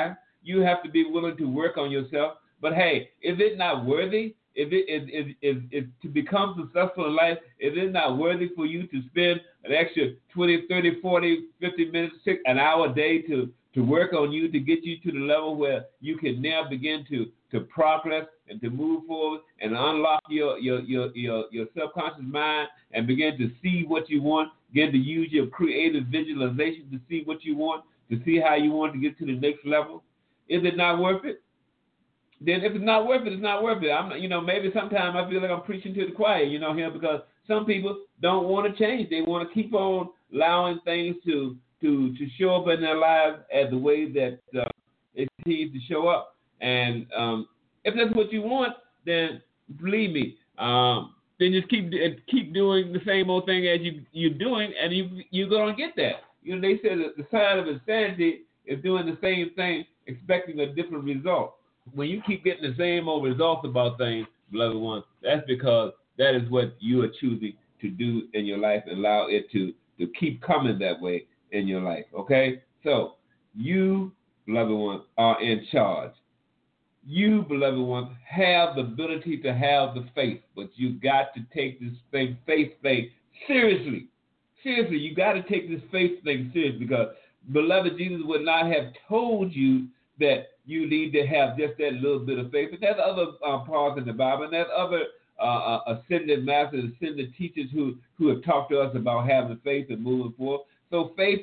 You have to be willing to work on yourself. But hey, is it not worthy? If it is to become successful in life, is it not worthy for you to spend an extra 20, 30, 40, 50 minutes, an hour a day to work on you, to get you to the level where you can now begin to progress and to move forward and unlock your subconscious mind and begin to see what you want, begin to use your creative visualization to see what you want, to see how you want to get to the next level? Is it not worth it? Then if it's not worth it, it's not worth it. Maybe sometimes I feel like I'm preaching to the choir, here, because some people don't want to change. They want to keep on allowing things to show up in their lives as the way that it needs to show up. And if that's what you want, then believe me, then just keep doing the same old thing as you're doing, and you're going to get that. They say that the sign of insanity is doing the same thing, expecting a different result. When you keep getting the same old results about things, beloved ones, that's because that is what you are choosing to do in your life, and allow it to keep coming that way in your life, okay? So you, beloved ones, are in charge. You, beloved ones, have the ability to have the faith, but you've got to take this faith thing seriously. Seriously, you got to take this faith thing seriously, because, beloved, Jesus would not have told you that you need to have just that little bit of faith. But there's other parts in the Bible, and there's other ascended masters, ascended teachers who have talked to us about having faith and moving forward. So faith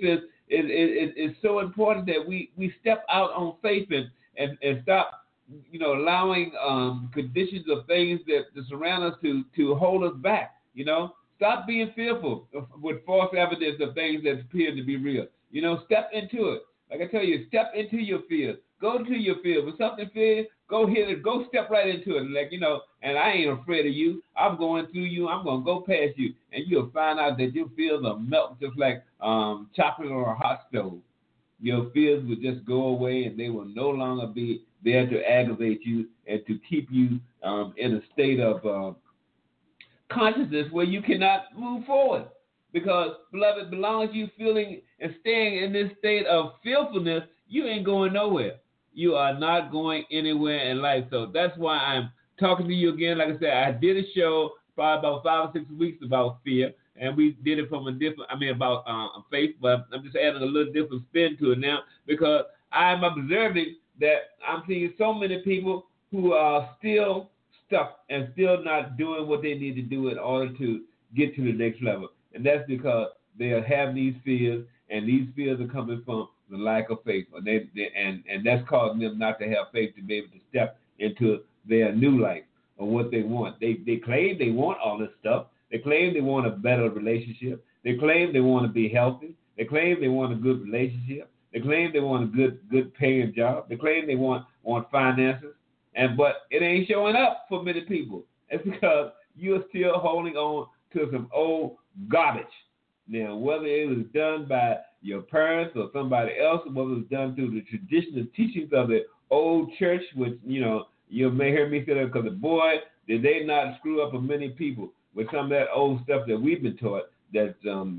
is so important that we step out on faith and stop, allowing conditions of things that surround us to hold us back. Stop being fearful with false evidence of things that appear to be real. Step into it. Like I tell you, step into your fear. Go to your fear. When something fears, go hit it. Go step right into it. And I ain't afraid of you. I'm going through you. I'm going to go past you. And you'll find out that your fears will melt just like chocolate on a hot stove. Your fears will just go away, and they will no longer be there to aggravate you and to keep you in a state of consciousness where you cannot move forward. Because, beloved, as long as you feeling and staying in this state of fearfulness, you ain't going nowhere. You are not going anywhere in life. So that's why I'm talking to you again. Like I said, I did a show probably about 5 or 6 weeks about fear, and we did it from about faith, but I'm just adding a little different spin to it now, because I'm observing that I'm seeing so many people who are still stuck and still not doing what they need to do in order to get to the next level. And that's because they have these fears, and these fears are coming from the lack of faith. And that's causing them not to have faith to be able to step into their new life or what they want. They claim they want all this stuff. They claim they want a better relationship. They claim they want to be healthy. They claim they want a good relationship. They claim they want a good paying job. They claim they want finances. But it ain't showing up for many people. It's because you're still holding on to some old garbage. Now, whether it was done by your parents or somebody else, or whether it was done through the traditional teachings of the old church, which, you may hear me say that because, boy, did they not screw up many people with some of that old stuff that we've been taught, that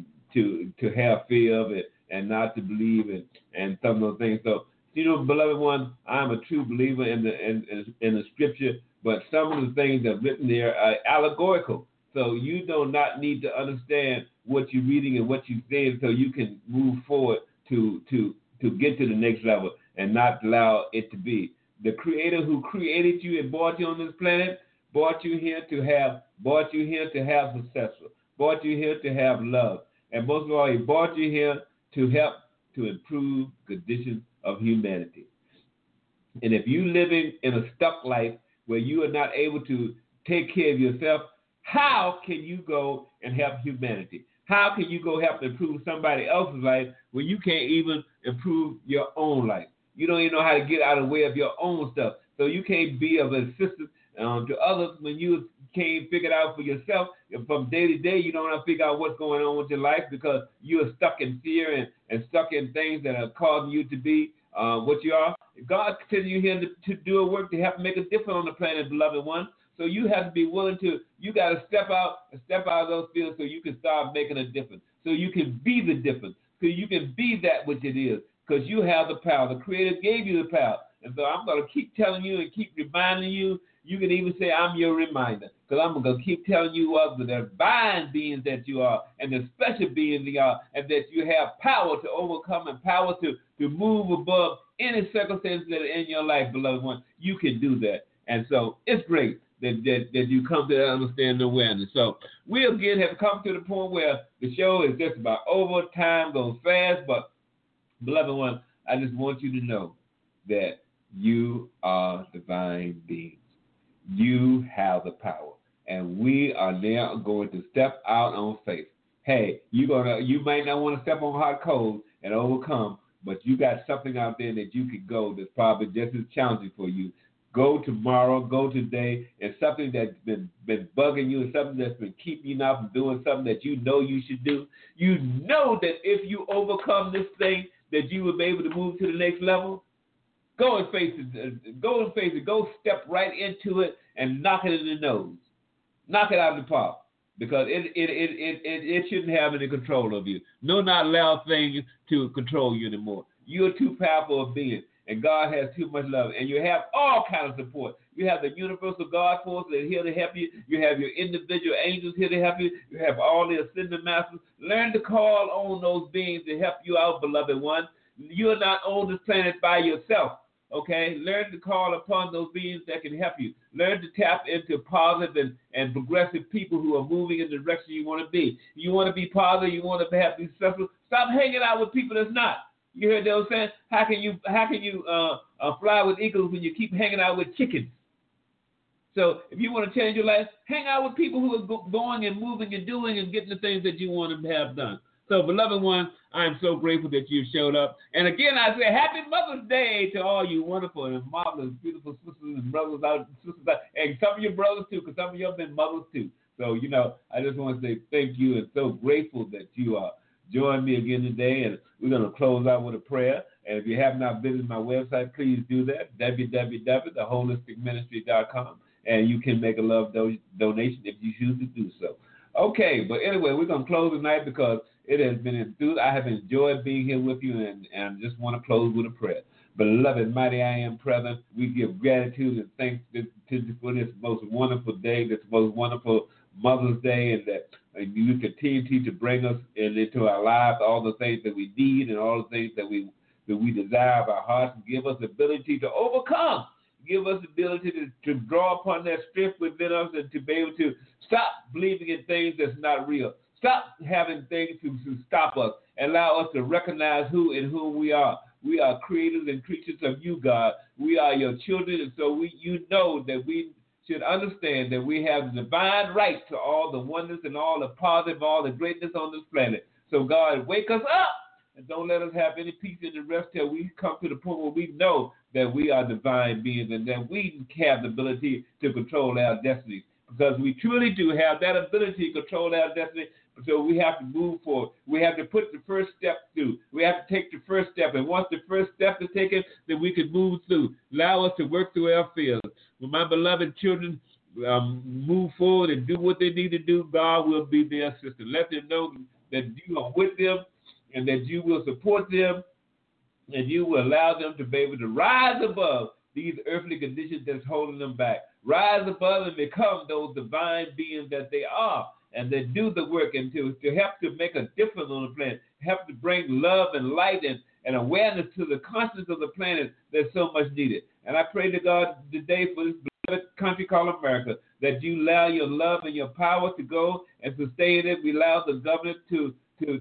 to have fear of it and not to believe it and some of those things. So, beloved one, I'm a true believer in the scripture, but some of the things that are written there are allegorical. So you do not need to understand what you're reading and what you're saying, so you can move forward to get to the next level and not allow it to be. The Creator who created you and brought you on this planet brought you here to have success, brought you here to have love, and most of all, He brought you here to help to improve conditions of humanity. And if you're living in a stuck life where you are not able to take care of yourself, how can you go and help humanity? How can you go help improve somebody else's life when you can't even improve your own life? You don't even know how to get out of the way of your own stuff. So you can't be of assistance to others when you can't figure it out for yourself. And from day to day, you don't know how to figure out what's going on with your life because you're stuck in fear and stuck in things that are causing you to be what you are. God sends you here to do a work to help make a difference on the planet, beloved one. So you have to be willing you got to step out of those fields so you can start making a difference. So you can be the difference. So you can be that which it is because you have the power. The Creator gave you the power. And so I'm going to keep telling you and keep reminding you. You can even say I'm your reminder, because I'm going to keep telling you of the divine beings that you are and the special beings you are, and that you have power to overcome and power to move above any circumstances that are in your life, beloved one. You can do that. And so it's great that you come to that understanding and awareness. So we again have come to the point where the show is just about over. Time goes fast, but beloved one, I just want you to know that you are divine beings. You have the power, and we are now going to step out on faith. Hey, you might not want to step on hot coals and overcome, but you got something out there that you could go that's probably just as challenging for you. Go tomorrow, go today, and something that's been bugging you and something that's been keeping you out from doing something that you know you should do. You know that if you overcome this thing, that you will be able to move to the next level. Go and face it. Go step right into it and knock it in the nose. Knock it out of the park, because it shouldn't have any control of you. No, not allow things to control you anymore. You're too powerful a being, and God has too much love, and you have all kinds of support. You have the universal God force that are here to help you. You have your individual angels here to help you. You have all the ascended masters. Learn to call on those beings to help you out, beloved one. You're not on this planet by yourself. Okay, learn to call upon those beings that can help you. Learn to tap into positive and progressive people who are moving in the direction you want to be. You want to be positive, you want to be successful. Stop hanging out with people that's not. You heard what I'm saying? How can you fly with eagles when you keep hanging out with chickens? So if you want to change your life, hang out with people who are going and moving and doing and getting the things that you want to have done. So, beloved one, I am so grateful that you showed up. And again, I say Happy Mother's Day to all you wonderful and marvelous, beautiful sisters and brothers out, and some of your brothers too, because some of you have been mothers too. So, I just want to say thank you and so grateful that you joined me again today. And we're going to close out with a prayer. And if you have not visited my website, please do that, www.theholisticministry.com. And you can make a love donation if you choose to do so. Okay, but anyway, we're going to close tonight because it has been enthused. I have enjoyed being here with you, and just want to close with a prayer. Beloved, mighty I am present, we give gratitude and thanks for this most wonderful day, this most wonderful Mother's Day, and that you continue to bring us into our lives all the things that we need and all the things that we desire of our hearts, and give us the ability to overcome. Give us the ability to draw upon that strength within us and to be able to stop believing in things that's not real. Stop having things to stop us. Allow us to recognize who and whom we are. We are creators and creatures of you, God. We are your children, and so you know that we should understand that we have the divine right to all the wonders and all the positive, all the greatness on this planet. So, God, wake us up and don't let us have any peace in the rest till we come to the point where we know that we are divine beings and that we have the ability to control our destiny. Because we truly do have that ability to control our destiny. So we have to move forward. We have to put the first step through. We have to take the first step. And once the first step is taken, then we can move through. Allow us to work through our fields. When my beloved children move forward and do what they need to do, God will be their assistant. Let them know that you are with them and that you will support them and you will allow them to be able to rise above these earthly conditions that's holding them back. Rise above and become those divine beings that they are, and that do the work and to help to make a difference on the planet, help to bring love and light and awareness to the consciousness of the planet that's so much needed. And I pray to God today for this beloved country called America, that you allow your love and your power to go and sustain it. We allow the government to do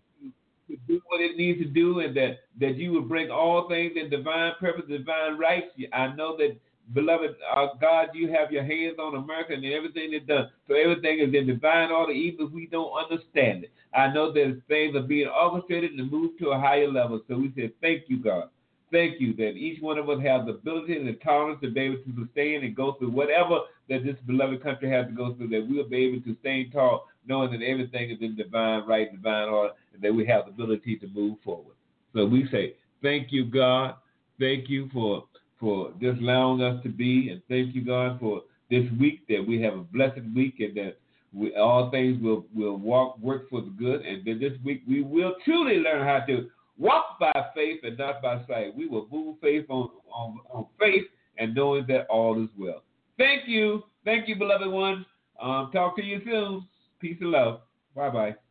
what it needs to do, and that you will bring all things in divine purpose, divine rights. I know that, beloved God, you have your hands on America and everything is done. So everything is in divine order, even if we don't understand it. I know that things are being orchestrated and moved to a higher level. So we say, thank you, God. Thank you that each one of us has the ability and the tolerance to be able to sustain and go through whatever that this beloved country has to go through, that we'll be able to stand tall, knowing that everything is in divine right, divine order, and that we have the ability to move forward. So we say, thank you, God. Thank you for just allowing us to be, and thank you, God, for this week, that we have a blessed week, and that all things will work for the good, and that this week we will truly learn how to walk by faith and not by sight. We will move faith on faith and knowing that all is well. Thank you. Thank you, beloved one. Talk to you soon. Peace and love. Bye-bye.